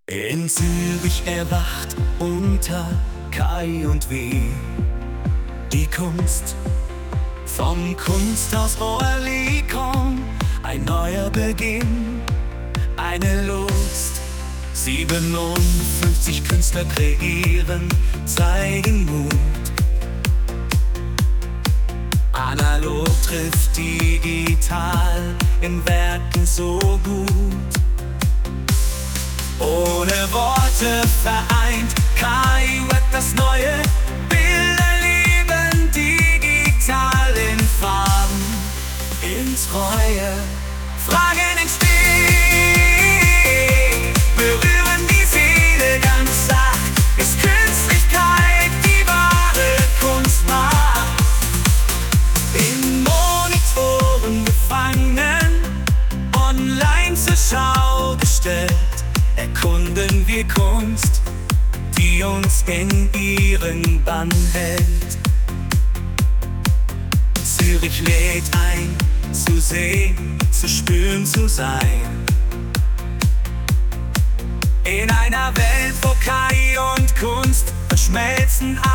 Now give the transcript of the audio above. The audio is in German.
In Zürich erwacht unter K.I. und W. die Kunst vom Kunsthaus Oerlikon. Ein neuer Beginn, eine Lust. 57 Künstler kreieren, zeigen Mut. Analog trifft digital in Werken so gut. Ohne Worte vereint, K.I. wird das neue Bild erleben, digital in Farben, in Treue. Fragen entstehen, berühren die Seele ganz sacht. Ist Künstlichkeit die wahre Kunst macht? In Monitoren gefangen, online zur Schau gestellt, erkunden wir Kunst, die uns in ihren Bann hält. Zürich lädt ein, zu sehen, zu spüren, zu sein. In einer Welt, wo K.I. und Kunst verschmelzen.